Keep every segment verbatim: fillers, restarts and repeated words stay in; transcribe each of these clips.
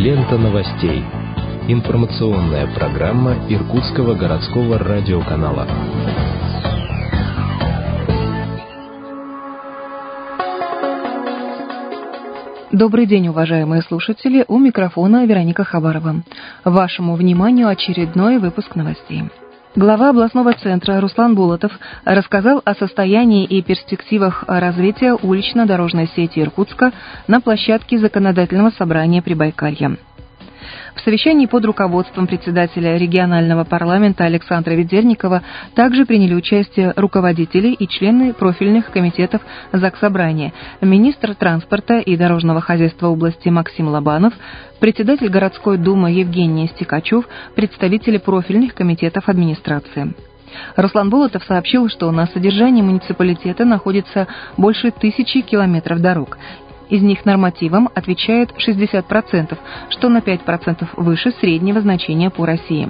Лента новостей. Информационная программа Иркутского городского радиоканала. Добрый день, уважаемые слушатели. У микрофона Вероника Хабарова. Вашему вниманию очередной выпуск новостей. Глава областного центра Руслан Болотов рассказал о состоянии и перспективах развития улично-дорожной сети Иркутска на площадке Законодательного собрания Прибайкалья. В совещании под руководством председателя регионального парламента Александра Ведерникова также приняли участие руководители и члены профильных комитетов Заксобрания, министр транспорта и дорожного хозяйства области Максим Лобанов, председатель городской думы Евгений Стекачев, представители профильных комитетов администрации. Руслан Болотов сообщил, что на содержании муниципалитета находится больше тысячи километров дорог. Из них нормативам отвечает шестьдесят процентов, что на пять процентов выше среднего значения по России.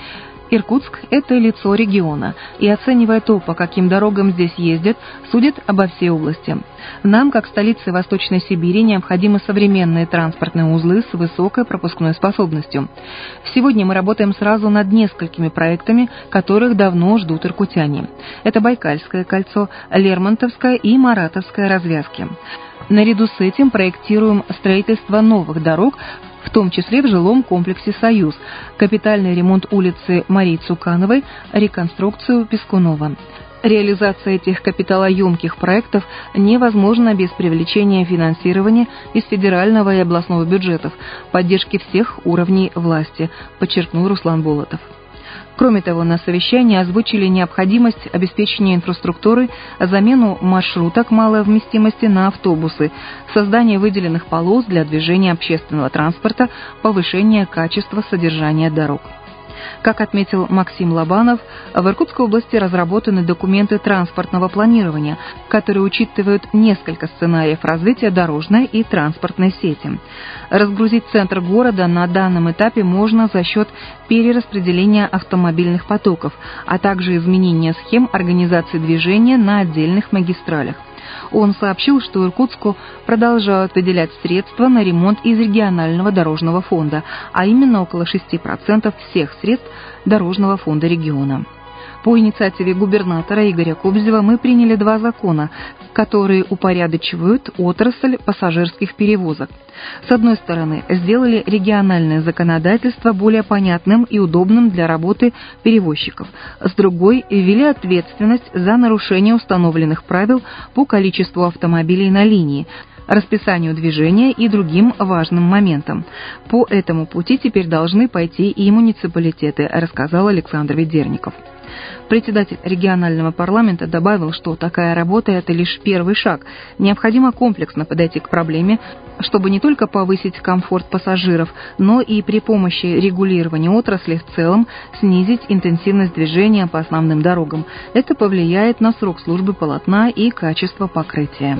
Иркутск – это лицо региона, и, оценивая то, по каким дорогам здесь ездят, судит обо всей области. Нам, как столице Восточной Сибири, необходимы современные транспортные узлы с высокой пропускной способностью. Сегодня мы работаем сразу над несколькими проектами, которых давно ждут иркутяне. Это Байкальское кольцо, Лермонтовская и Маратовская развязки. Наряду с этим проектируем строительство новых дорог, в том числе в жилом комплексе «Союз», капитальный ремонт улицы Марии Цукановой, реконструкцию Пескунова. Реализация этих капиталоемких проектов невозможна без привлечения финансирования из федерального и областного бюджетов, поддержки всех уровней власти, подчеркнул Руслан Болотов. Кроме того, на совещании озвучили необходимость обеспечения инфраструктуры, замену маршруток малой вместимости на автобусы, создание выделенных полос для движения общественного транспорта, повышение качества содержания дорог. Как отметил Максим Лобанов, в Иркутской области разработаны документы транспортного планирования, которые учитывают несколько сценариев развития дорожной и транспортной сети. Разгрузить центр города на данном этапе можно за счет перераспределения автомобильных потоков, а также изменения схем организации движения на отдельных магистралях. Он сообщил, что Иркутску продолжают выделять средства на ремонт из регионального дорожного фонда, а именно около шесть процентов всех средств дорожного фонда региона. По инициативе губернатора Игоря Кобзева мы приняли два закона, которые упорядочивают отрасль пассажирских перевозок. С одной стороны, сделали региональное законодательство более понятным и удобным для работы перевозчиков. С другой, ввели ответственность за нарушение установленных правил по количеству автомобилей на линии, расписанию движения и другим важным моментам. По этому пути теперь должны пойти и муниципалитеты, рассказал Александр Ведерников. Председатель регионального парламента добавил, что такая работа – это лишь первый шаг. Необходимо комплексно подойти к проблеме, чтобы не только повысить комфорт пассажиров, но и при помощи регулирования отрасли в целом снизить интенсивность движения по основным дорогам. Это повлияет на срок службы полотна и качество покрытия.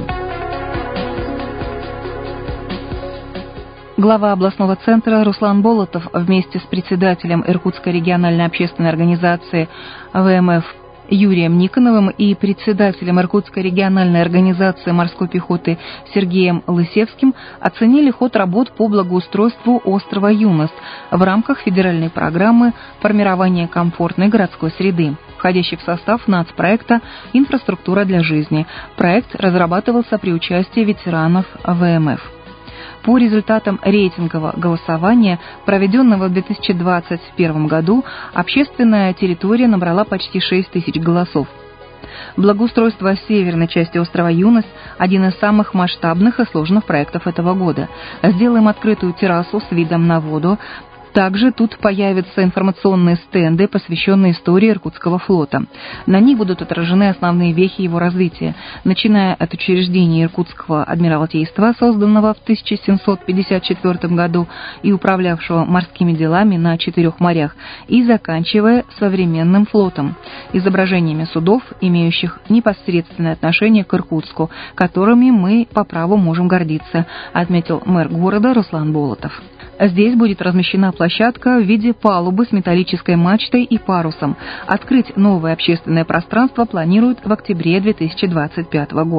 Глава областного центра Руслан Болотов вместе с председателем Иркутской региональной общественной организации вэ эм эф Юрием Никоновым и председателем Иркутской региональной организации морской пехоты Сергеем Лысевским оценили ход работ по благоустройству острова Юность в рамках федеральной программы формирования комфортной городской среды, входящей в состав нацпроекта «Инфраструктура для жизни». Проект разрабатывался при участии ветеранов вэ эм эф. По результатам рейтингового голосования, проведенного в две тысячи двадцать первом году, общественная территория набрала почти шесть тысяч голосов. Благоустройство северной части острова Юность – один из самых масштабных и сложных проектов этого года. Сделаем открытую террасу с видом на воду. Также тут появятся информационные стенды, посвященные истории Иркутского флота. На них будут отражены основные вехи его развития, начиная от учреждения Иркутского адмиралтейства, созданного в тысяча семьсот пятьдесят четвёртом году и управлявшего морскими делами на четырех морях, и заканчивая современным флотом, изображениями судов, имеющих непосредственное отношение к Иркутску, которыми мы по праву можем гордиться, отметил мэр города Руслан Болотов. Здесь будет размещена площадка в виде палубы с металлической мачтой и парусом. Открыть новое общественное пространство планируют в октябре две тысячи двадцать пятого года.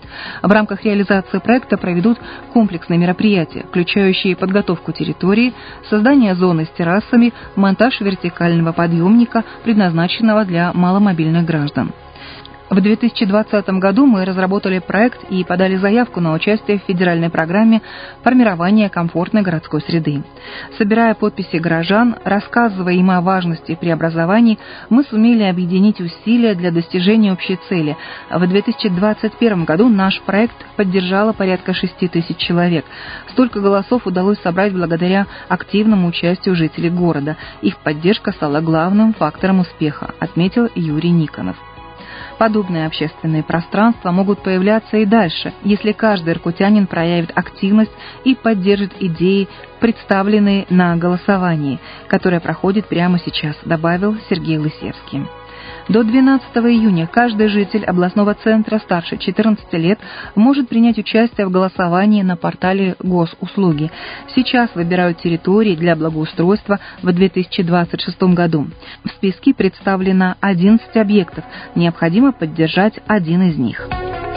В рамках реализации проекта проведут комплексные мероприятия, включающие подготовку территории, создание зоны с террасами, монтаж вертикального подъемника, предназначенного для маломобильных граждан. В две тысячи двадцатом году мы разработали проект и подали заявку на участие в федеральной программе формирования комфортной городской среды. Собирая подписи горожан, рассказывая им о важности преобразований, мы сумели объединить усилия для достижения общей цели. В две тысячи двадцать первом году наш проект поддержало порядка шести тысяч человек. Столько голосов удалось собрать благодаря активному участию жителей города. Их поддержка стала главным фактором успеха, отметил Юрий Никонов. Подобные общественные пространства могут появляться и дальше, если каждый иркутянин проявит активность и поддержит идеи, представленные на голосовании, которое проходит прямо сейчас, добавил Сергей Лысевский. До двенадцатого июня каждый житель областного центра старше четырнадцати лет может принять участие в голосовании на портале Госуслуги. Сейчас выбирают территории для благоустройства в две тысячи двадцать шестом году. В списке представлено одиннадцать объектов. Необходимо поддержать один из них.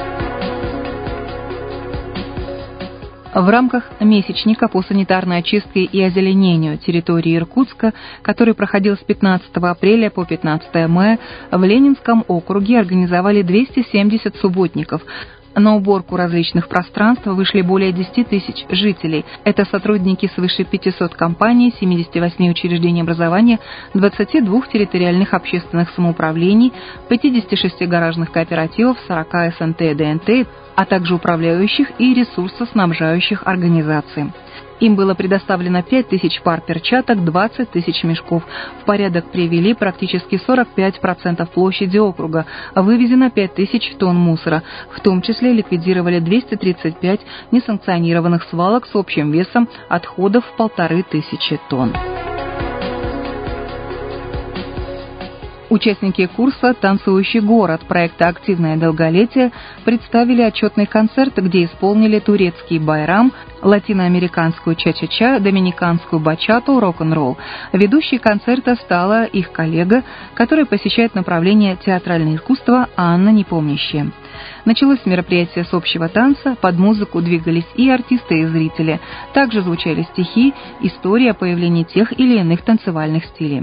В рамках месячника по санитарной очистке и озеленению территории Иркутска, который проходил с пятнадцатого апреля по пятнадцатое мая, в Ленинском округе организовали двести семьдесят субботников. На уборку различных пространств вышли более десяти тысяч жителей. Это сотрудники свыше пятисот компаний, семидесяти восьми учреждений образования, двадцати двух территориальных общественных самоуправлений, пятидесяти шести гаражных кооперативов, сорока эс эн тэ и дэ эн тэ, а также управляющих и ресурсоснабжающих организаций. Им было предоставлено пять тысяч пар перчаток, двадцать тысяч мешков. В порядок привели практически сорок пять процентов площади округа. Вывезено пять тысяч тонн мусора. В том числе ликвидировали двести тридцать пять несанкционированных свалок с общим весом отходов в полторы тысячи тонн. Участники курса «Танцующий город» проекта «Активное долголетие» представили отчетный концерт, где исполнили турецкий байрам, латиноамериканскую ча-ча-ча, доминиканскую бачату, рок-н-ролл. Ведущей концерта стала их коллега, которая посещает направление театральное искусство Анна Непомнящая. Началось мероприятие с общего танца, под музыку двигались и артисты, и зрители. Также звучали стихи, истории о появлении тех или иных танцевальных стилей.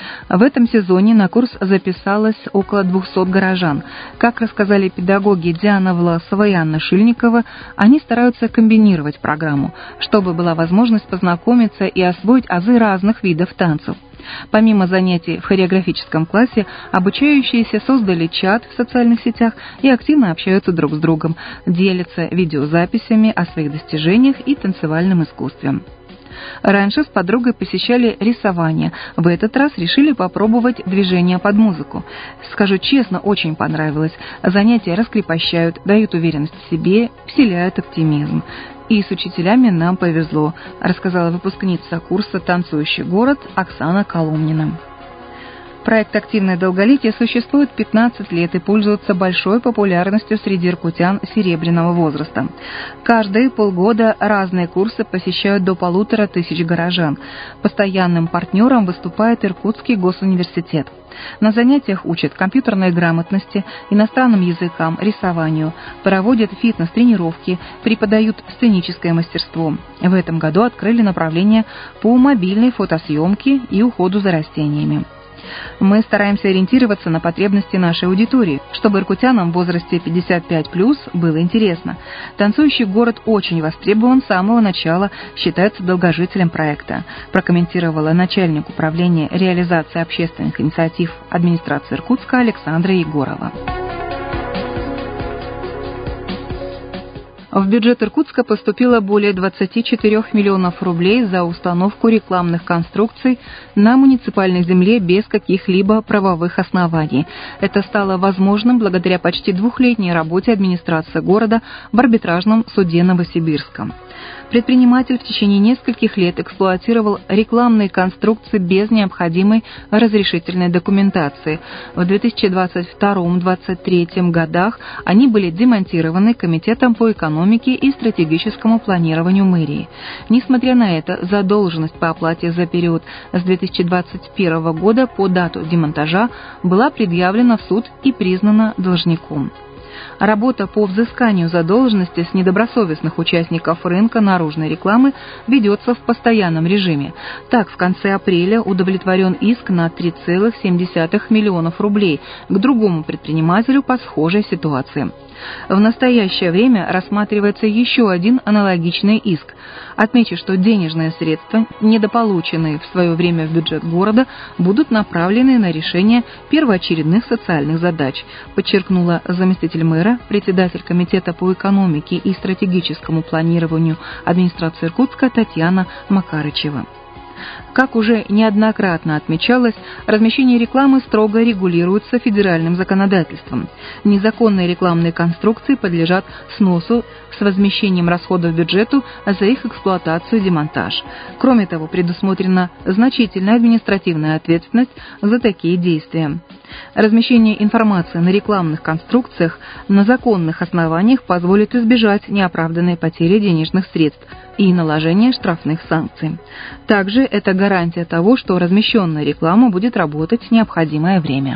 В этом сезоне на курс записалось около двухсот горожан. Как рассказали педагоги Диана Власова и Анна Шильникова, они стараются комбинировать программу, чтобы была возможность познакомиться и освоить азы разных видов танцев. Помимо занятий в хореографическом классе, обучающиеся создали чат в социальных сетях и активно общаются друг с другом, делятся видеозаписями о своих достижениях и танцевальном искусстве. Раньше с подругой посещали рисование. В этот раз решили попробовать движение под музыку. Скажу честно, очень понравилось. Занятия раскрепощают, дают уверенность в себе, вселяют оптимизм. И с учителями нам повезло, рассказала выпускница курса «Танцующий город» Оксана Коломнина. Проект «Активное долголетие» существует пятнадцать лет и пользуется большой популярностью среди иркутян серебряного возраста. Каждые полгода разные курсы посещают до полутора тысяч горожан. Постоянным партнером выступает Иркутский госуниверситет. На занятиях учат компьютерной грамотности, иностранным языкам, рисованию, проводят фитнес-тренировки, преподают сценическое мастерство. В этом году открыли направление по мобильной фотосъемке и уходу за растениями. Мы стараемся ориентироваться на потребности нашей аудитории, чтобы иркутянам в возрасте пятьдесят пять плюс было интересно. «Танцующий город» очень востребован с самого начала, считается долгожителем проекта, прокомментировала начальник управления реализации общественных инициатив администрации Иркутска Александра Егорова. В бюджет Иркутска поступило более двадцати четырёх миллионов рублей за установку рекламных конструкций на муниципальной земле без каких-либо правовых оснований. Это стало возможным благодаря почти двухлетней работе администрации города в арбитражном суде Новосибирска. Предприниматель в течение нескольких лет эксплуатировал рекламные конструкции без необходимой разрешительной документации. В две тысячи двадцать втором — две тысячи двадцать третьем годах они были демонтированы Комитетом по экономике и стратегическому планированию мэрии. Несмотря на это, задолженность по оплате за период с две тысячи двадцать первого года по дату демонтажа была предъявлена в суд и признана должником. Работа по взысканию задолженности с недобросовестных участников рынка наружной рекламы ведется в постоянном режиме. Так, в конце апреля удовлетворен иск на три целых семь десятых миллионов рублей к другому предпринимателю по схожей ситуации. В настоящее время рассматривается еще один аналогичный иск. Отмечу, что денежные средства, недополученные в свое время в бюджет города, будут направлены на решение первоочередных социальных задач, подчеркнула заместитель мэра, председатель комитета по экономике и стратегическому планированию администрации Иркутска Татьяна Макарычева. Как уже неоднократно отмечалось, размещение рекламы строго регулируется федеральным законодательством. Незаконные рекламные конструкции подлежат сносу с возмещением расходов бюджету за их эксплуатацию и демонтаж. Кроме того, предусмотрена значительная административная ответственность за такие действия. Размещение информации на рекламных конструкциях на законных основаниях позволит избежать неоправданной потери денежных средств и наложения штрафных санкций. Также это гарантия того, что размещенная реклама будет работать необходимое время.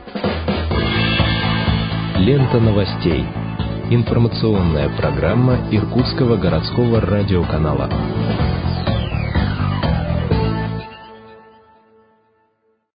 Лента новостей. Информационная программа Иркутского городского радиоканала.